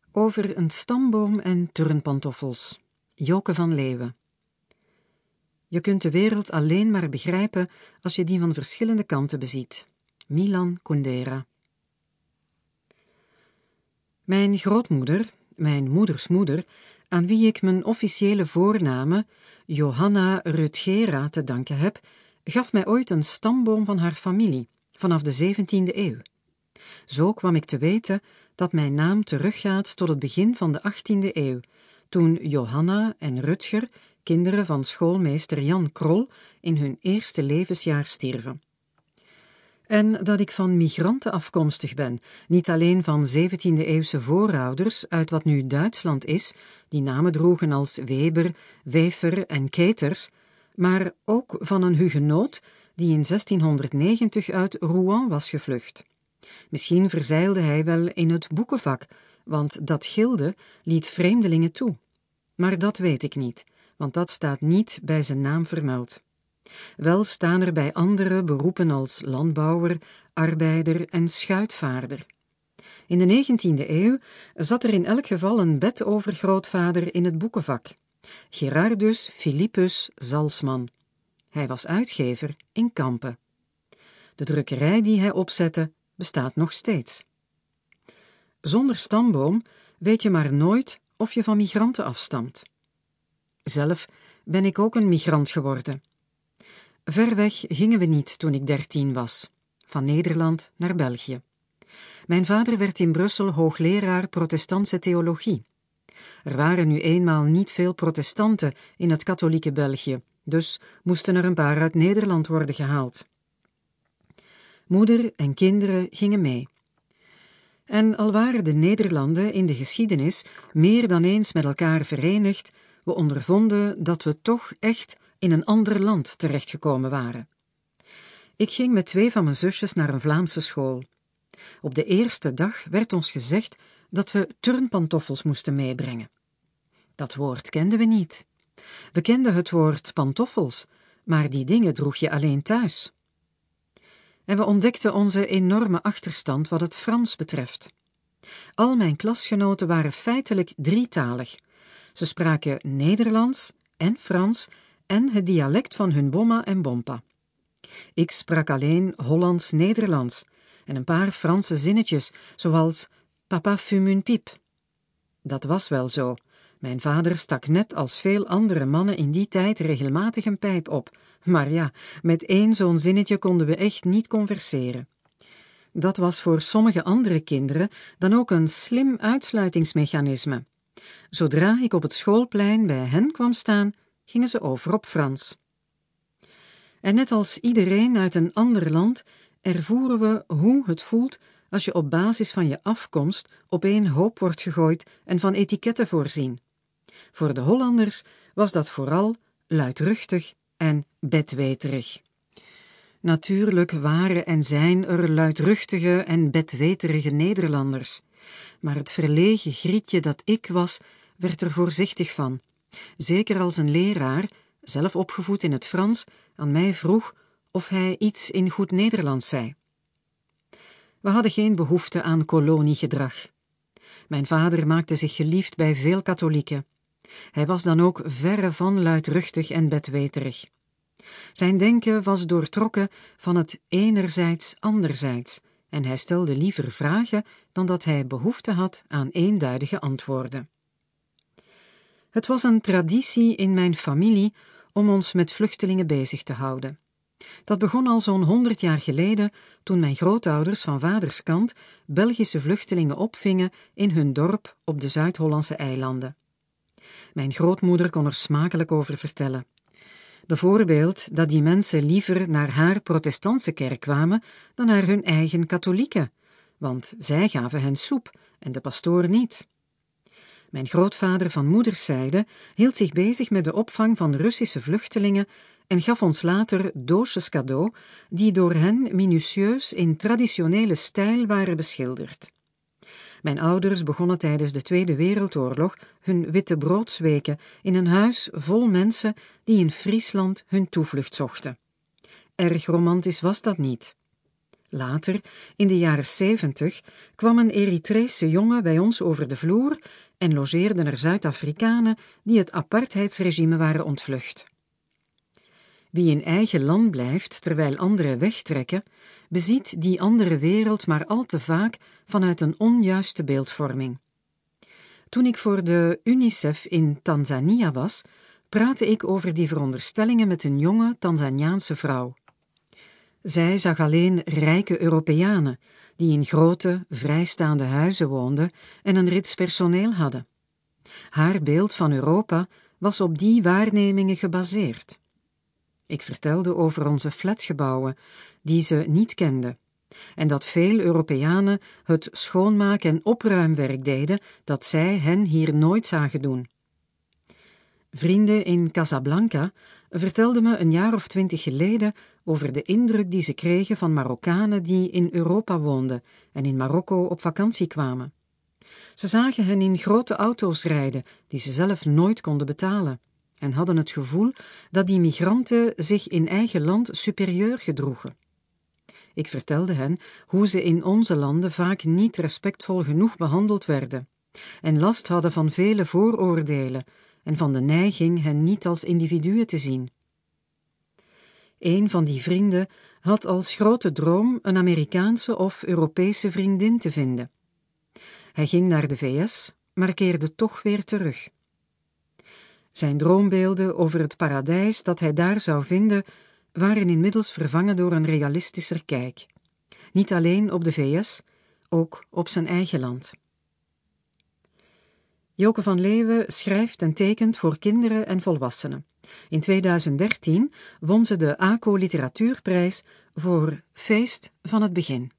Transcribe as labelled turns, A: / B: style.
A: Over een stamboom en turnpantoffels. Joke van Leeuwen. Je kunt de wereld alleen maar begrijpen als je die van verschillende kanten beziet. Milan Kundera. Mijn grootmoeder, mijn moeders moeder, aan wie ik mijn officiële voornamen Johanna Rutgera te danken heb, gaf mij ooit een stamboom van haar familie, vanaf de 17e eeuw. Zo kwam ik te weten dat mijn naam teruggaat tot het begin van de 18e eeuw, toen Johanna en Rutger, kinderen van schoolmeester Jan Krol, in hun eerste levensjaar stierven. En dat ik van migranten afkomstig ben, niet alleen van 17e-eeuwse voorouders uit wat nu Duitsland is, die namen droegen als Weber, Wefer en Keters, maar ook van een hugenoot die in 1690 uit Rouen was gevlucht. Misschien verzeilde hij wel in het boekenvak, want dat gilde liet vreemdelingen toe. Maar dat weet ik niet, want dat staat niet bij zijn naam vermeld. Wel staan er bij andere beroepen als landbouwer, arbeider en schuitvaarder. In de 19e eeuw zat er in elk geval een bedovergrootvader in het boekenvak, Gerardus Philippus Zalsman. Hij was uitgever in Kampen. De drukkerij die hij opzette bestaat nog steeds. Zonder stamboom weet je maar nooit of je van migranten afstamt. Zelf ben ik ook een migrant geworden. Ver weg gingen we niet toen ik 13 was, van Nederland naar België. Mijn vader werd in Brussel hoogleraar protestantse theologie. Er waren nu eenmaal niet veel protestanten in het katholieke België, dus moesten er een paar uit Nederland worden gehaald. Moeder en kinderen gingen mee. En al waren de Nederlanden in de geschiedenis meer dan eens met elkaar verenigd, we ondervonden dat we toch echt in een ander land terechtgekomen waren. Ik ging met 2 van mijn zusjes naar een Vlaamse school. Op de eerste dag werd ons gezegd dat we turnpantoffels moesten meebrengen. Dat woord kenden we niet. We kenden het woord pantoffels, maar die dingen droeg je alleen thuis. En we ontdekten onze enorme achterstand wat het Frans betreft. Al mijn klasgenoten waren feitelijk drietalig. Ze spraken Nederlands en Frans en het dialect van hun bomma en bompa. Ik sprak alleen Hollands-Nederlands en een paar Franse zinnetjes, zoals papa fume une pipe. Dat was wel zo. Mijn vader stak net als veel andere mannen in die tijd regelmatig een pijp op. Maar ja, met 1 zo'n zinnetje konden we echt niet converseren. Dat was voor sommige andere kinderen dan ook een slim uitsluitingsmechanisme. Zodra ik op het schoolplein bij hen kwam staan, gingen ze over op Frans. En net als iedereen uit een ander land ervoeren we hoe het voelt als je op basis van je afkomst op één hoop wordt gegooid en van etiketten voorzien. Voor de Hollanders was dat vooral luidruchtig en bedweterig. Natuurlijk waren en zijn er luidruchtige en bedweterige Nederlanders, maar het verlegen grietje dat ik was, werd er voorzichtig van. Zeker als een leraar, zelf opgevoed in het Frans, aan mij vroeg of hij iets in goed Nederlands zei. We hadden geen behoefte aan koloniegedrag. Mijn vader maakte zich geliefd bij veel katholieken. Hij was dan ook verre van luidruchtig en bedweterig. Zijn denken was doortrokken van het enerzijds anderzijds en hij stelde liever vragen dan dat hij behoefte had aan eenduidige antwoorden. Het was een traditie in mijn familie om ons met vluchtelingen bezig te houden. Dat begon al zo'n 100 jaar geleden, toen mijn grootouders van vaders kant Belgische vluchtelingen opvingen in hun dorp op de Zuid-Hollandse eilanden. Mijn grootmoeder kon er smakelijk over vertellen. Bijvoorbeeld dat die mensen liever naar haar protestantse kerk kwamen dan naar hun eigen katholieke, want zij gaven hen soep en de pastoor niet. Mijn grootvader van moederszijde hield zich bezig met de opvang van Russische vluchtelingen en gaf ons later doosjes cadeau die door hen minutieus in traditionele stijl waren beschilderd. Mijn ouders begonnen tijdens de Tweede Wereldoorlog hun wittebroodsweken in een huis vol mensen die in Friesland hun toevlucht zochten. Erg romantisch was dat niet. Later, in de jaren 70, kwam een Eritrese jongen bij ons over de vloer en logeerden er Zuid-Afrikanen die het apartheidsregime waren ontvlucht. Wie in eigen land blijft terwijl anderen wegtrekken, beziet die andere wereld maar al te vaak vanuit een onjuiste beeldvorming. Toen ik voor de UNICEF in Tanzania was, praatte ik over die veronderstellingen met een jonge Tanzaniaanse vrouw. Zij zag alleen rijke Europeanen, die in grote, vrijstaande huizen woonden en een rits personeel hadden. Haar beeld van Europa was op die waarnemingen gebaseerd. Ik vertelde over onze flatgebouwen, die ze niet kende, en dat veel Europeanen het schoonmaak- en opruimwerk deden dat zij hen hier nooit zagen doen. Vrienden in Casablanca vertelden me een jaar of 20 geleden over de indruk die ze kregen van Marokkanen die in Europa woonden en in Marokko op vakantie kwamen. Ze zagen hen in grote auto's rijden die ze zelf nooit konden betalen en hadden het gevoel dat die migranten zich in eigen land superieur gedroegen. Ik vertelde hen hoe ze in onze landen vaak niet respectvol genoeg behandeld werden en last hadden van vele vooroordelen en van de neiging hen niet als individuen te zien. Een van die vrienden had als grote droom een Amerikaanse of Europese vriendin te vinden. Hij ging naar de VS, maar keerde toch weer terug. Zijn droombeelden over het paradijs dat hij daar zou vinden, waren inmiddels vervangen door een realistischer kijk. Niet alleen op de VS, ook op zijn eigen land. Joke van Leeuwen schrijft en tekent voor kinderen en volwassenen. In 2013 won ze de ACO Literatuurprijs voor Feest van het Begin.